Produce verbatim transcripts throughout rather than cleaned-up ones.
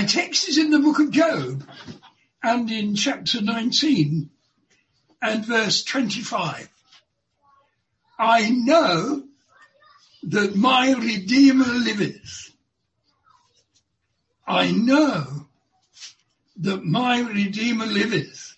My text is in the book of Job and in chapter nineteen and verse twenty-five. I know that my Redeemer liveth. I know that my Redeemer liveth.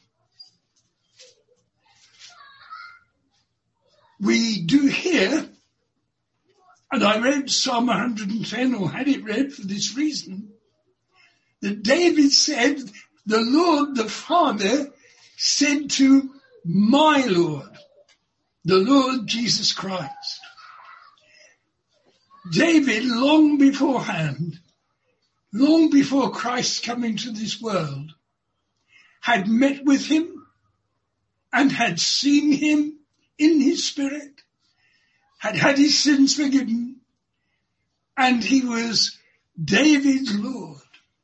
We do hear, and I read Psalm one hundred ten, or had it read for this reason, that David said, the Lord the Father said to my Lord, the Lord Jesus Christ. David, long beforehand, long before Christ coming to this world, had met with him and had seen him in his spirit, had had his sins forgiven, and he was David's Lord.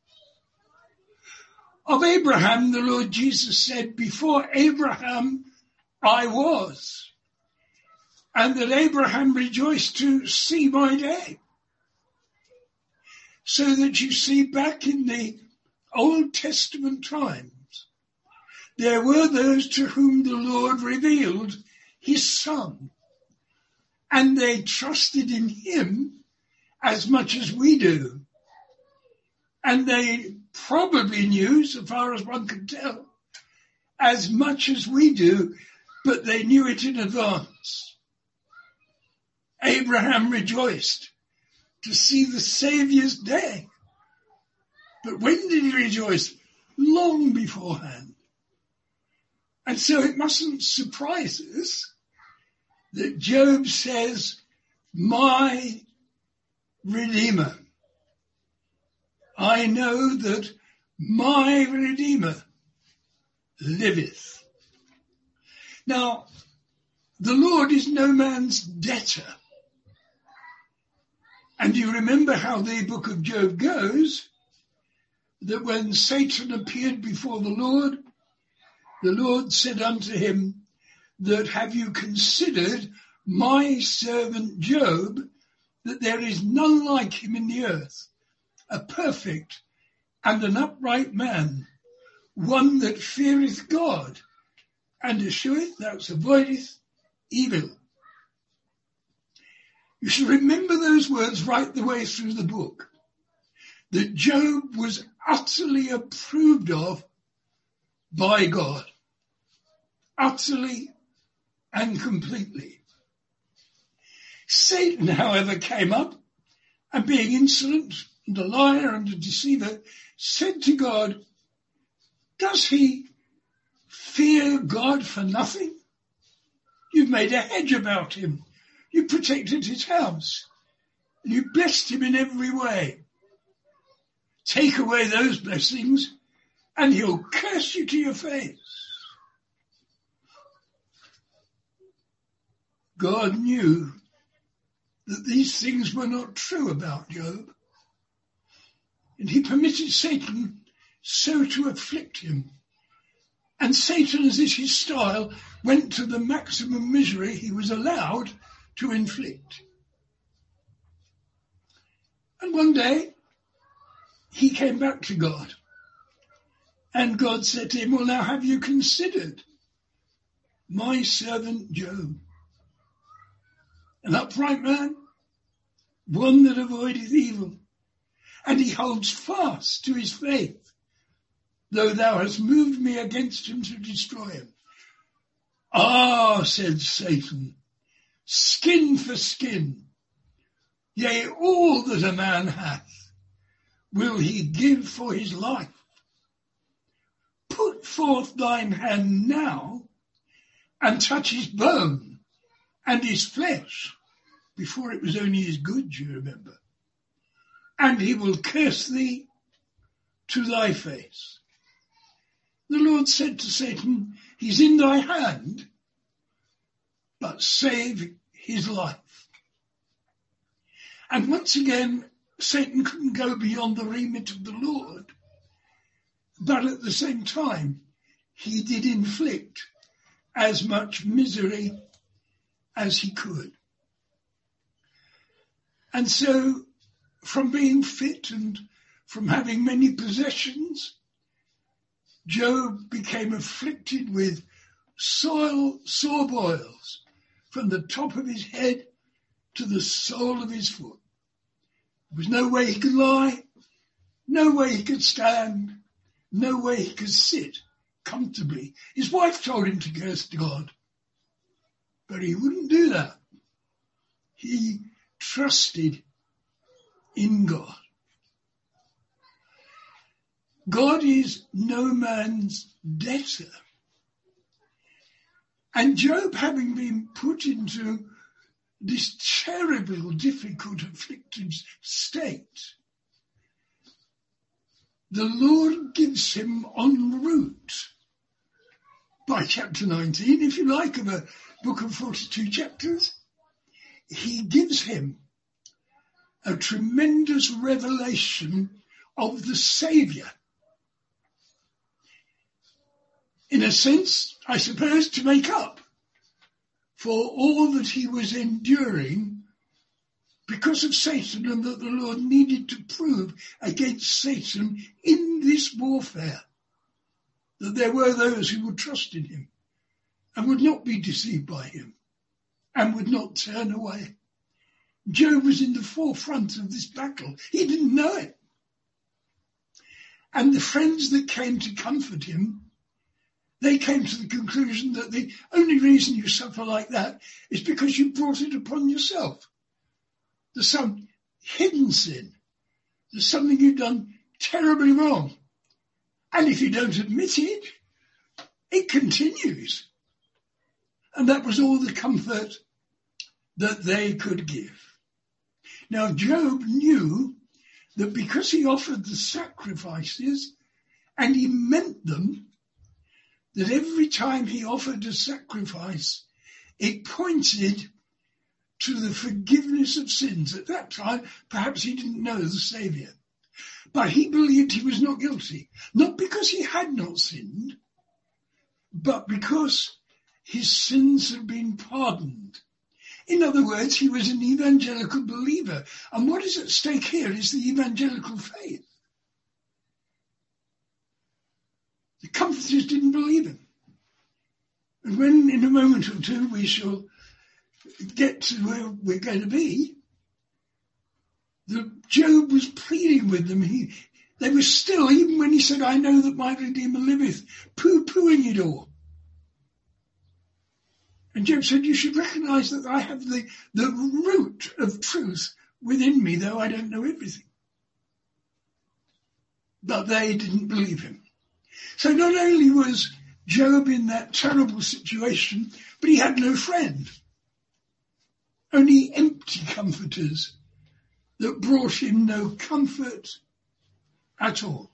Of Abraham, the Lord Jesus said, before Abraham, I was, and that Abraham rejoiced to see my day. So that you see, back in the Old Testament times, there were those to whom the Lord revealed his Son, and they trusted in him as much as we do. And they probably knew, so far as one can tell, as much as we do, but they knew it in advance. Abraham rejoiced to see the Saviour's day. But when did he rejoice? Long beforehand. And so it mustn't surprise us that Job says, my Redeemer. I know that my Redeemer liveth. Now, the Lord is no man's debtor. And you remember how the book of Job goes, that when Satan appeared before the Lord, the Lord said unto him, that have you considered my servant Job, that there is none like him in the earth, a perfect and an upright man, one that feareth God, and escheweth, that avoideth evil. You should remember those words right the way through the book, that Job was utterly approved of by God, utterly and completely. Satan, however, came up, and being insolent and a liar and a deceiver, said to God, does he fear God for nothing? You've made a hedge about him. You protected his house. You blessed him in every way. Take away those blessings and he'll curse you to your face. God knew that these things were not true about Job, and he permitted Satan so to afflict him. And Satan, as is his style, went to the maximum misery he was allowed to inflict. And one day, he came back to God. And God said to him, well, now have you considered my servant Job? An upright man, one that avoideth evil, and he holds fast to his faith, though thou hast moved me against him to destroy him. Ah, said Satan, skin for skin, yea, all that a man hath will he give for his life. Put forth thine hand now and touch his bone and his flesh, before it was only his goods, you remember, and he will curse thee to thy face. The Lord said to Satan, he's in thy hand, but save his life. And once again, Satan couldn't go beyond the remit of the Lord, but at the same time, he did inflict as much misery as he could. And so, from being fit and from having many possessions, Job became afflicted with soil, sore boils from the top of his head to the sole of his foot. There was no way he could lie, no way he could stand, no way he could sit comfortably. His wife told him to curse God, but he wouldn't do that. He trusted in God. God is no man's debtor. And Job, having been put into this terrible, difficult, afflicted state, the Lord gives him en route. By chapter nineteen, if you like, of a book of forty-two chapters, he gives him a tremendous revelation of the Saviour. In a sense, I suppose, to make up for all that he was enduring because of Satan, and that the Lord needed to prove against Satan in this warfare that there were those who would trust in him and would not be deceived by him and would not turn away. Job was in the forefront of this battle. He didn't know it. And the friends that came to comfort him, they came to the conclusion that the only reason you suffer like that is because you brought it upon yourself. There's some hidden sin. There's something you've done terribly wrong. And if you don't admit it, it continues. And that was all the comfort that they could give. Now, Job knew that because he offered the sacrifices and he meant them, that every time he offered a sacrifice, it pointed to the forgiveness of sins. At that time, perhaps he didn't know the Saviour, but he believed he was not guilty, not because he had not sinned, but because his sins had been pardoned. In other words, he was an evangelical believer. And what is at stake here is the evangelical faith. The comforters didn't believe him. And when in a moment or two we shall get to where we're going to be, the Job was pleading with them. He, they were still, even when he said, I know that my Redeemer liveth, poo-pooing it all. And Job said, you should recognize that I have the, the root of truth within me, though I don't know everything. But they didn't believe him. So not only was Job in that terrible situation, but he had no friend. Only empty comforters that brought him no comfort at all.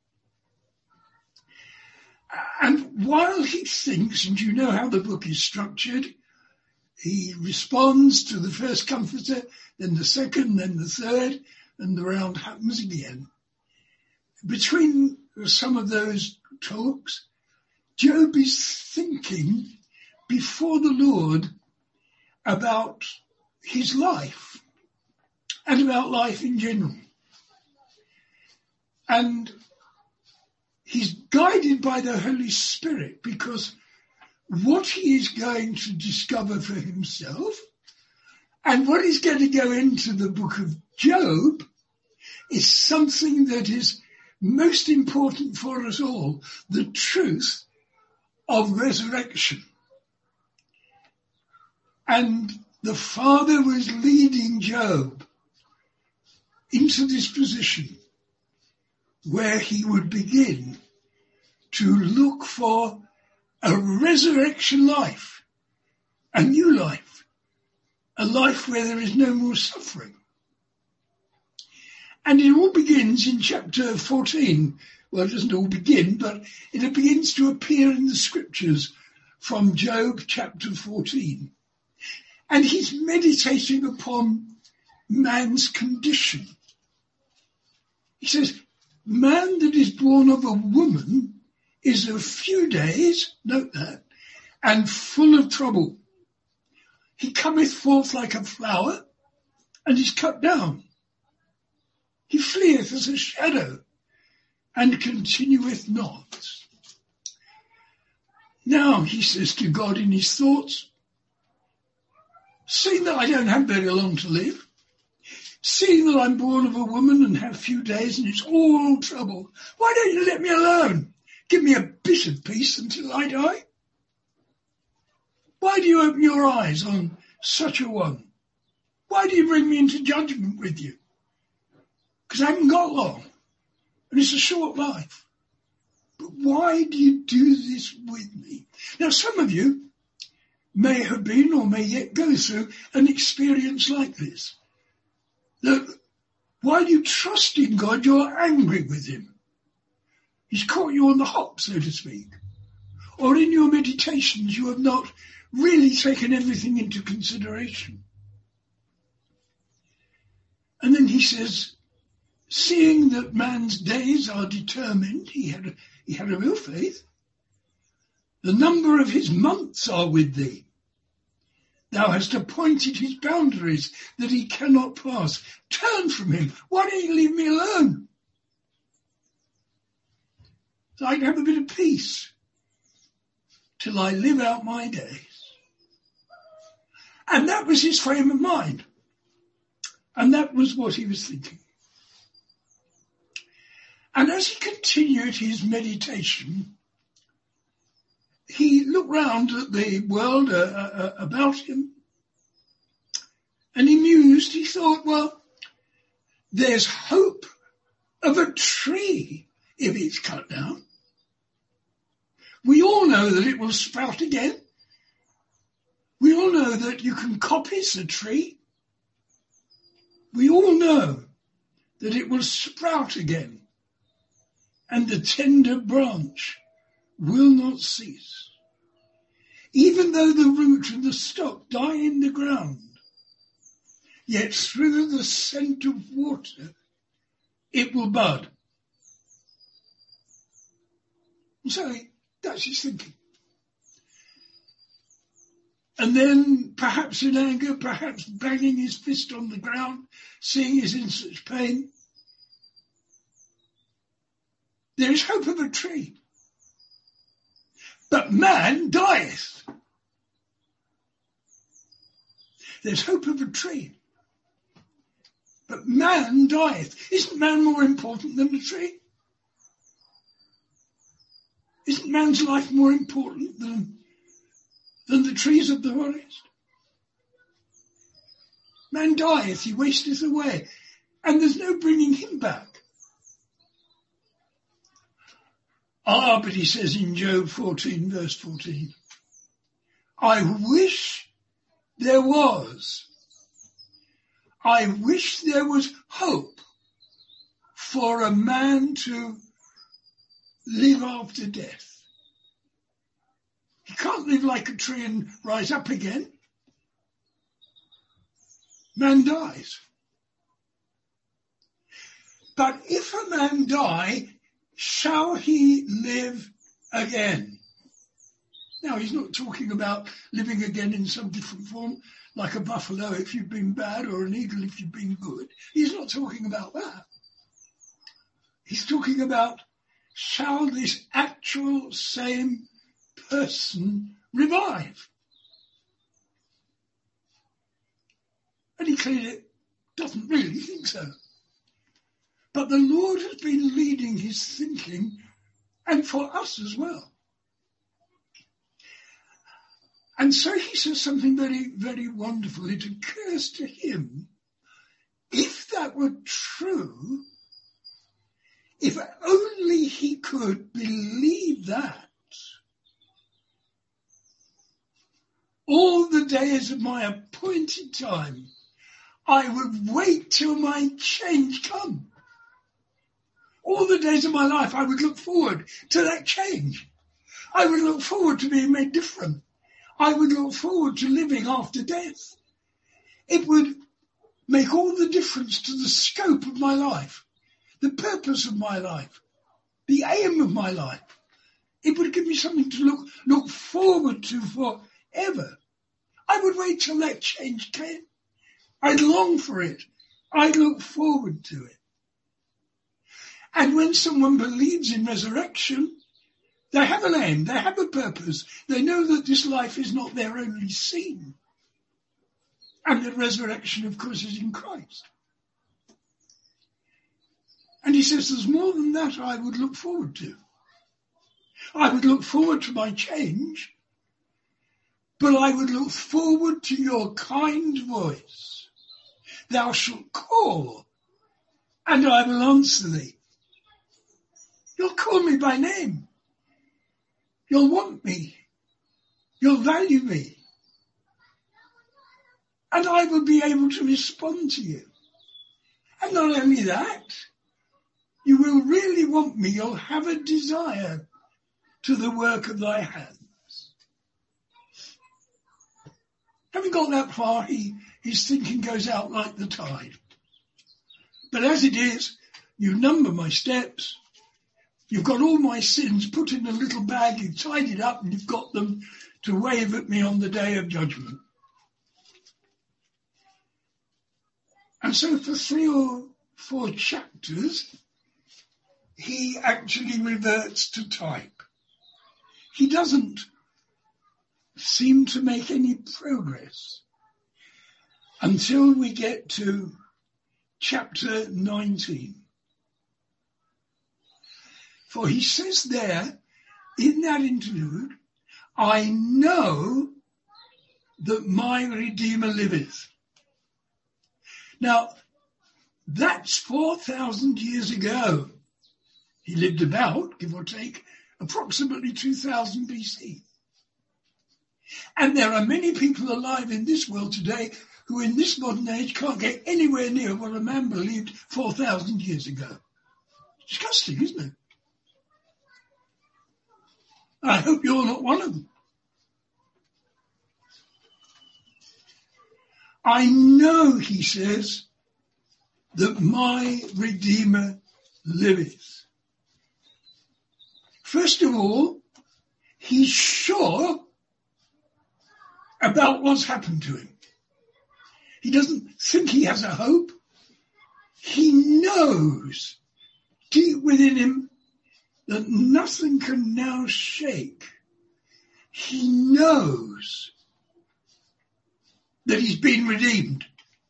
And while he thinks, and you know how the book is structured, he responds to the first comforter, then the second, then the third, and the round happens again. Between some of those talks, Job is thinking before the Lord about his life and about life in general. And he's guided by the Holy Spirit, because what he is going to discover for himself and what is going to go into the book of Job is something that is most important for us all, the truth of resurrection. And the Father was leading Job into this position where he would begin to look for a resurrection life, a new life, a life where there is no more suffering. And it all begins in chapter fourteen. Well, it doesn't all begin, but it begins to appear in the scriptures from Job chapter fourteen. And he's meditating upon man's condition. He says, man that is born of a woman is a few days, note that, and full of trouble. He cometh forth like a flower and is cut down. He fleeth as a shadow and continueth not. Now, he says to God in his thoughts, seeing that I don't have very long to live, seeing that I'm born of a woman and have few days and it's all trouble, why don't you let me alone? Give me a bit of peace until I die. Why do you open your eyes on such a one? Why do you bring me into judgment with you? Because I haven't got long, and it's a short life. But why do you do this with me? Now, some of you may have been or may yet go through an experience like this. That while you trust in God, you're angry with him. He's caught you on the hop, so to speak. Or in your meditations, you have not really taken everything into consideration. And then he says, seeing that man's days are determined, he had a, he had a real faith, the number of his months are with thee. Thou hast appointed his boundaries that he cannot pass. Turn from him. Why don't you leave me alone? So I can have a bit of peace till I live out my days. And that was his frame of mind. And that was what he was thinking. And as he continued his meditation, he looked round at the world uh, uh, about him, and he mused. He thought, well, there's hope of a tree if it's cut down. We all know that it will sprout again. We all know that you can coppice a tree. We all know that it will sprout again, and the tender branch will not cease. Even though the root and the stock die in the ground, yet through the scent of water it will bud. So that's his thinking. And then, perhaps in anger, perhaps banging his fist on the ground, seeing he's in such pain, there is hope of a tree. But man dieth. There's hope of a tree. But man dieth. Isn't man more important than the tree? Isn't man's life more important than, than the trees of the forest? Man dieth, he wasteth away, and there's no bringing him back. Ah, but he says in Job fourteen, verse fourteen, I wish there was, I wish there was hope for a man to live after death. He can't live like a tree and rise up again. Man dies. But if a man die, shall he live again? Now, he's not talking about living again in some different form, like a buffalo if you've been bad or an eagle if you've been good. He's not talking about that. He's talking about, shall this actual same person revive? And he clearly doesn't really think so. But the Lord has been leading his thinking, and for us as well. And so he says something very, very wonderful. It occurs to him, if that were true, if only he could believe that, all the days of my appointed time, I would wait till my change come. All the days of my life, I would look forward to that change. I would look forward to being made different. I would look forward to living after death. It would make all the difference to the scope of my life, the purpose of my life, the aim of my life. It would give me something to look, look forward to forever. I would wait till that change came. I'd long for it. I'd look forward to it. And when someone believes in resurrection, they have an aim, they have a purpose. They know that this life is not their only scene. And the resurrection, of course, is in Christ. And he says there's more than that I would look forward to. I would look forward to my change, but I would look forward to your kind voice. Thou shalt call, and I will answer thee. You'll call me by name. You'll want me. You'll value me. And I will be able to respond to you. And not only that, you will really want me. You'll have a desire to the work of thy hands. Having got that far, he, his thinking goes out like the tide. But as it is, you number my steps. You've got all my sins put in a little bag. You've tied it up and you've got them to wave at me on the day of judgment. And so for three or four chapters, he actually reverts to type. He doesn't seem to make any progress until we get to chapter nineteen. For he says there, in that interlude, I know that my Redeemer liveth. Now, that's four thousand years ago. He lived about, give or take, approximately two thousand B C. And there are many people alive in this world today who in this modern age can't get anywhere near what a man believed four thousand years ago. Disgusting, isn't it? I hope you're not one of them. I know, he says, that my Redeemer liveth. First of all, he's sure about what's happened to him. He doesn't think he has a hope. He knows deep within him that nothing can now shake. He knows that he's been redeemed.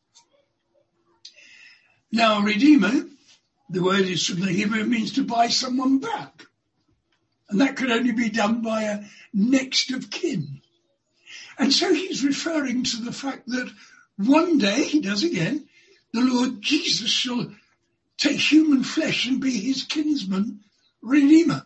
Now, Redeemer, the word is from the Hebrew, means to buy someone back. And that could only be done by a next of kin. And so he's referring to the fact that one day, he does again, the Lord Jesus shall take human flesh and be his kinsman, Redeemer.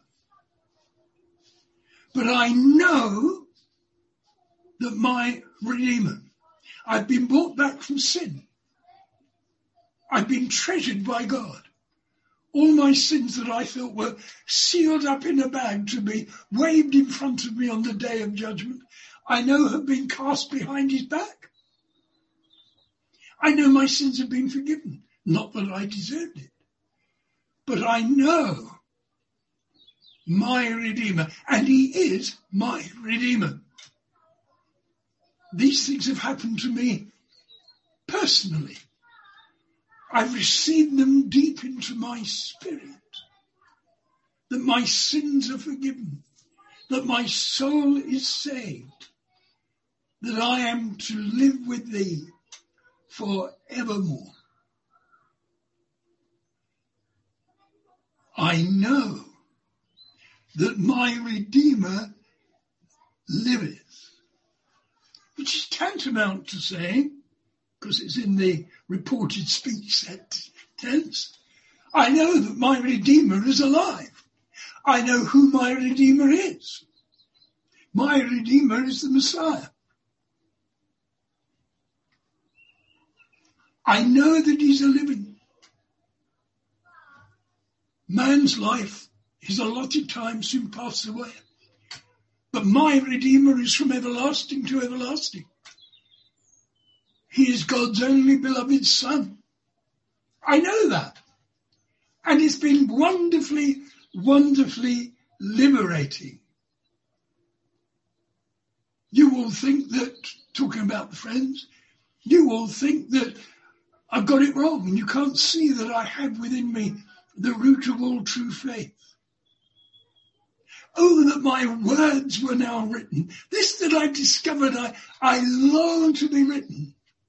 But I know that my Redeemer, I've been brought back from sin. I've been treasured by God. All my sins that I thought were sealed up in a bag to be waved in front of me on the day of judgment, I know have been cast behind his back. I know my sins have been forgiven. Not that I deserved it. But I know my Redeemer, and he is my Redeemer. These things have happened to me personally. I've received them deep into my spirit, that my sins are forgiven, that my soul is saved, that I am to live with thee forevermore. I know that my Redeemer liveth, which is tantamount to saying, because it's in the reported speech tense, I know that my Redeemer is alive. I know who my Redeemer is. My Redeemer is the Messiah. I know that he's a living. Man's life, his allotted time soon passes away. But my Redeemer is from everlasting to everlasting. He is God's only beloved Son. I know that. And it's been wonderfully, wonderfully liberating. You will think that, talking about the friends, you will think that I've got it wrong and you can't see that I have within me the root of all true faith. Oh, that my words were now written. This that I've discovered, I, I long to be written.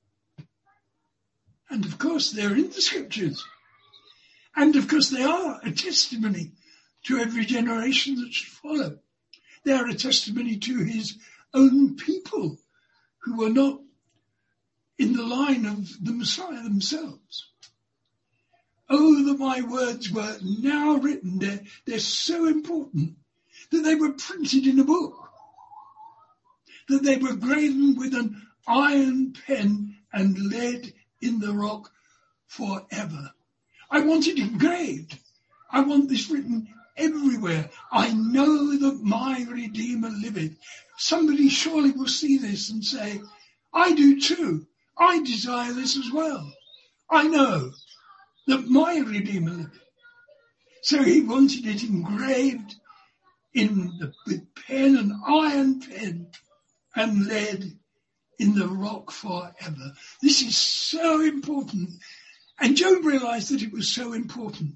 And of course, they're in the scriptures. And of course, they are a testimony to every generation that should follow. They are a testimony to his own people who were not in the line of the Messiah themselves. Oh, that my words were now written. They're, they're so important that they were printed in a book, that they were graven with an iron pen and lead in the rock forever. I want it engraved. I want this written everywhere. I know that my Redeemer liveth. Somebody surely will see this and say, I do too. I desire this as well. I know that my Redeemer liveth. So he wanted it engraved in the, with pen and iron pen and lead in the rock forever. This is so important. And Job realized that it was so important.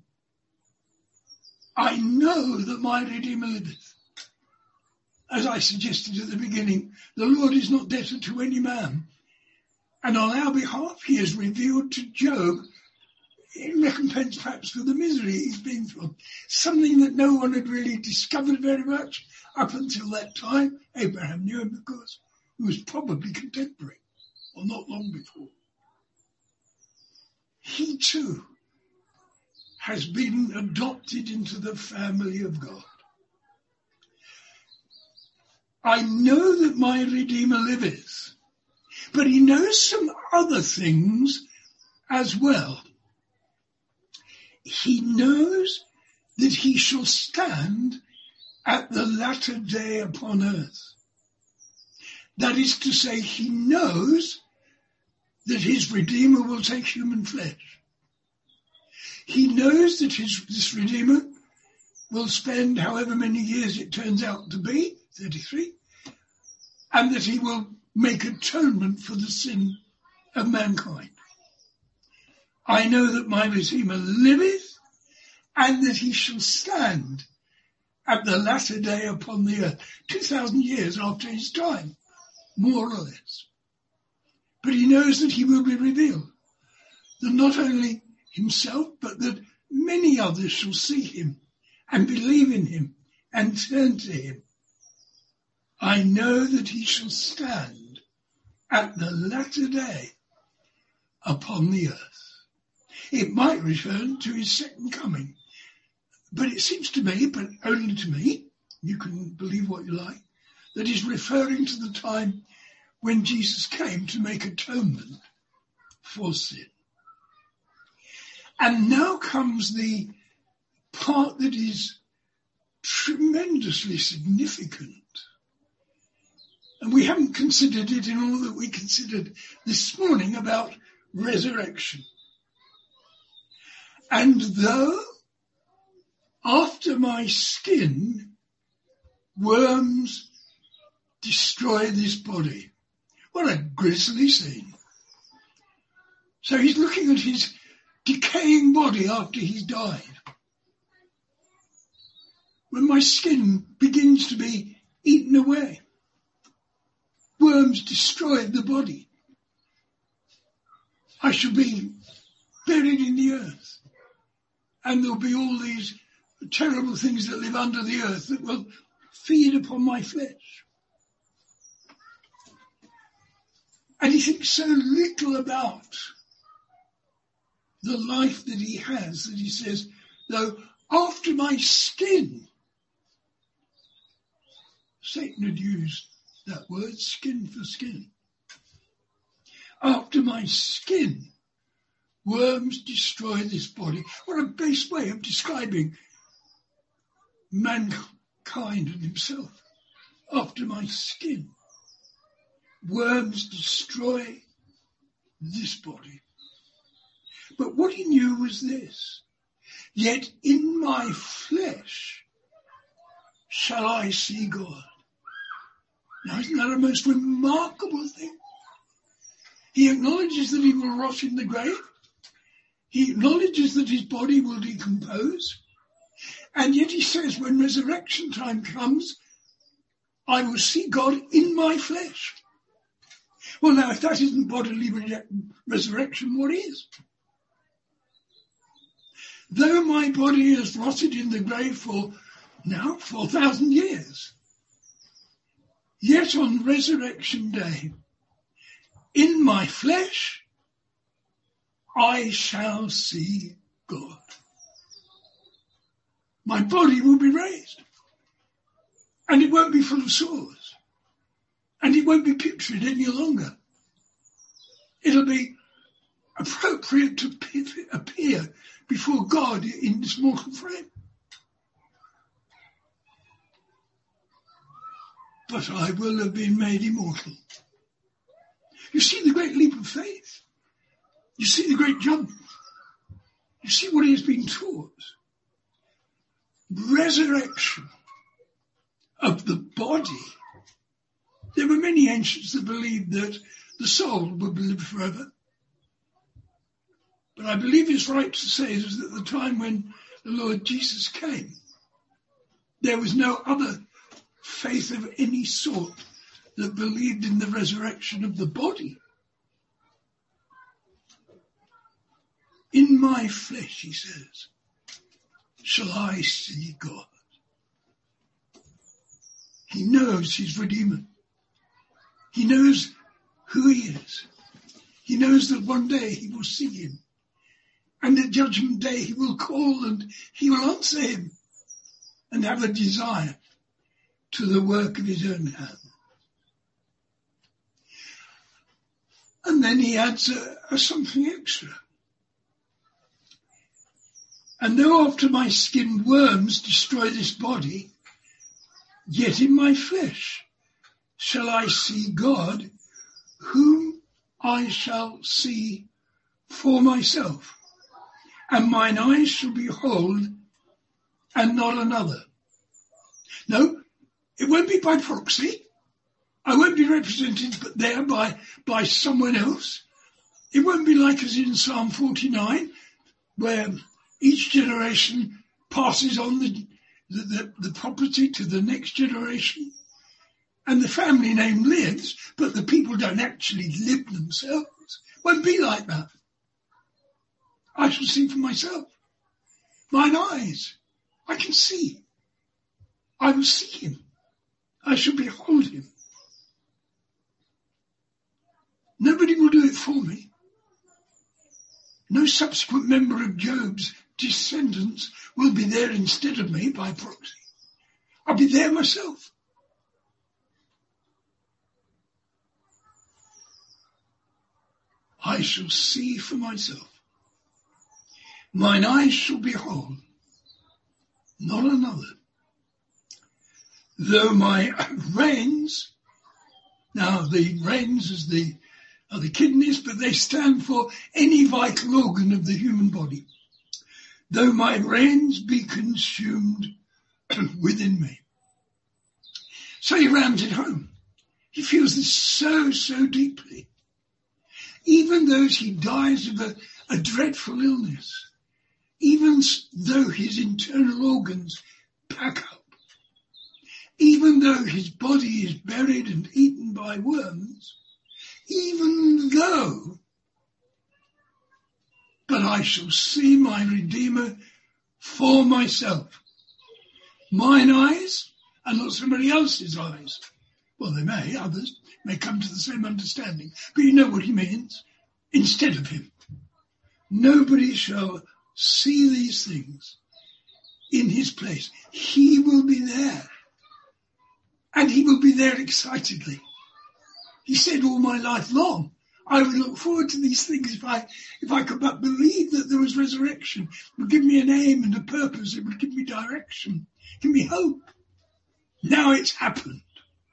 I know that my Redeemer liveth. As I suggested at the beginning, the Lord is not debtor to any man. And on our behalf, he has revealed to Job, in recompense perhaps for the misery he's been through, something that no one had really discovered very much up until that time. Abraham knew him, of course, who was probably contemporary, or not long before. He too has been adopted into the family of God. I know that my Redeemer liveth, but he knows some other things as well. He knows that he shall stand at the latter day upon earth. That is to say, he knows that his Redeemer will take human flesh. He knows that his, this Redeemer will spend however many years it turns out to be, thirty-three, and that he will make atonement for the sin of mankind. I know that my Redeemer liveth, and that he shall stand at the latter day upon the earth, two thousand years after his time, more or less. But he knows that he will be revealed, that not only himself, but that many others shall see him and believe in him and turn to him. I know that he shall stand at the latter day upon the earth. It might refer to his second coming, but it seems to me, but only to me, you can believe what you like, that he's referring to the time when Jesus came to make atonement for sin. And now comes the part that is tremendously significant. And we haven't considered it in all that we considered this morning about resurrection. And though after my skin worms destroy this body, what a grisly scene. So he's looking at his decaying body after he's died. When my skin begins to be eaten away, worms destroyed the body, I shall be buried in the earth. And there'll be all these terrible things that live under the earth that will feed upon my flesh. And he thinks so little about the life that he has that he says, though after my skin, Satan had used that word, skin for skin. After my skin, worms destroy this body. What a base way of describing mankind and himself. After my skin, worms destroy this body. But what he knew was this: yet in my flesh shall I see God. Now, isn't that a most remarkable thing? He acknowledges that he will rot in the grave. He acknowledges that his body will decompose. And yet he says, when resurrection time comes, I will see God in my flesh. Well, now, if that isn't bodily re- resurrection, what is? Though my body has rotted in the grave for now four thousand years, yet on resurrection day, in my flesh, I shall see God. My body will be raised, and it won't be full of sores, and it won't be putrid any longer. It'll be appropriate to appear before God in this mortal frame. But I will have been made immortal. You see the great leap of faith. You see the great jump. You see what he has been taught. Resurrection of the body. There were many ancients that believed that the soul would live forever. But I believe it's right to say that at the time when the Lord Jesus came, there was no other faith of any sort that believed in the resurrection of the body. In my flesh, he says, shall I see God. He knows his Redeemer. He knows who he is. He knows that one day he will see him. And at judgment day he will call and he will answer him and have a desire to the work of his own hand. And then he adds a, a something extra. And though after my skin worms destroy this body, yet in my flesh shall I see God, whom I shall see for myself, and mine eyes shall behold, and not another. No, it won't be by proxy. I won't be represented but there by, by someone else. It won't be like as in Psalm forty-nine, where each generation passes on the, the, the, the property to the next generation. And the family name lives, but the people don't actually live themselves. It won't be like that. I shall see for myself. Mine eyes, I can see. I will see him. I shall behold him. Nobody will do it for me. No subsequent member of Job's descendants will be there instead of me by proxy. I'll be there myself. I shall see for myself. Mine eyes shall behold, not another. Though my reins, now the reins is the, are the kidneys, but they stand for any vital organ of the human body. Though my reins be consumed within me. So he rams it home. He feels this so, so deeply. Even though he dies of a, a dreadful illness, even though his internal organs pack up, even though his body is buried and eaten by worms, even though, but I shall see my Redeemer for myself. Mine eyes and not somebody else's eyes. Well, they may, others may come to the same understanding, but you know what he means. Instead of him, nobody shall see these things in his place. He will be there, and he will be there excitedly. He said all my life long, I would look forward to these things if I if I could but believe that there was resurrection. It would give me an aim and a purpose. It would give me direction, give me hope. Now it's happened.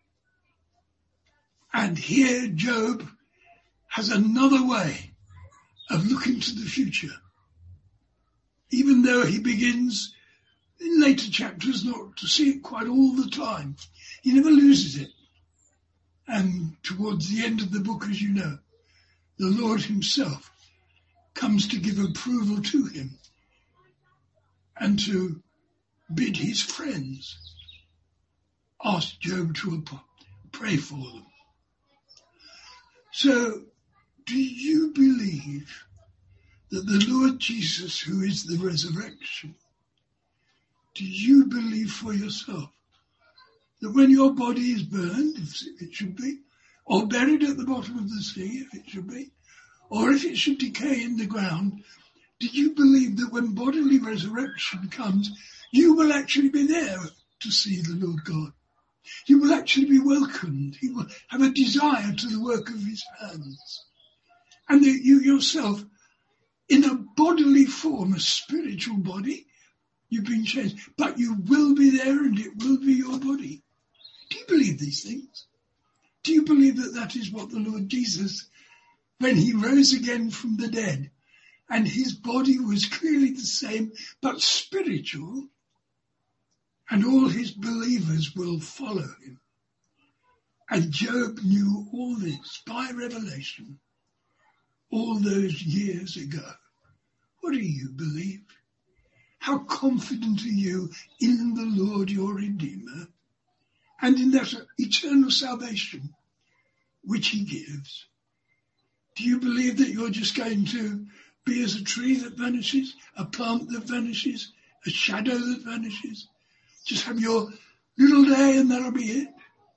And here Job has another way of looking to the future. Even though he begins in later chapters not to see it quite all the time, he never loses it. And towards the end of the book, as you know, the Lord himself comes to give approval to him and to bid his friends ask Job to pray for them. So, do you believe that the Lord Jesus, who is the resurrection, do you believe for yourself that when your body is burned, if it should be, or buried at the bottom of the sea, if it should be, or if it should decay in the ground, do you believe that when bodily resurrection comes, you will actually be there to see the Lord God? You will actually be welcomed. He will have a desire to the work of his hands. And that you yourself, in a bodily form, a spiritual body, you've been changed. But you will be there and it will be your body. Do you believe these things? Do you believe that that is what the Lord Jesus, when he rose again from the dead, and his body was clearly the same, but spiritual, and all his believers will follow him? And Job knew all this by revelation all those years ago. What do you believe? How confident are you in the Lord your Redeemer and in that eternal salvation which he gives? Do you believe that you're just going to be as a tree that vanishes, a plant that vanishes, a shadow that vanishes? Just have your little day and that'll be it?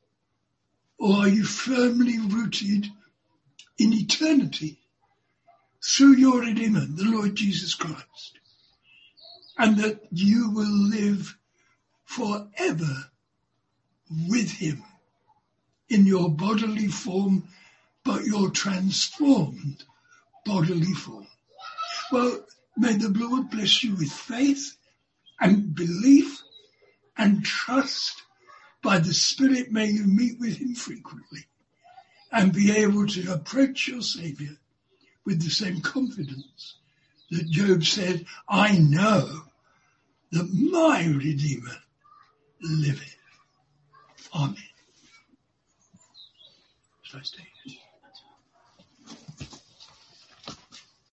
Or are you firmly rooted in eternity through your Redeemer, the Lord Jesus Christ, and that you will live forever with him in your bodily form, but your transformed bodily form? Well, may the Lord bless you with faith and belief and trust. By the Spirit, may you meet with him frequently and be able to approach your Saviour with the same confidence that Job said, I know that my Redeemer liveth. Amen. Shall I stay?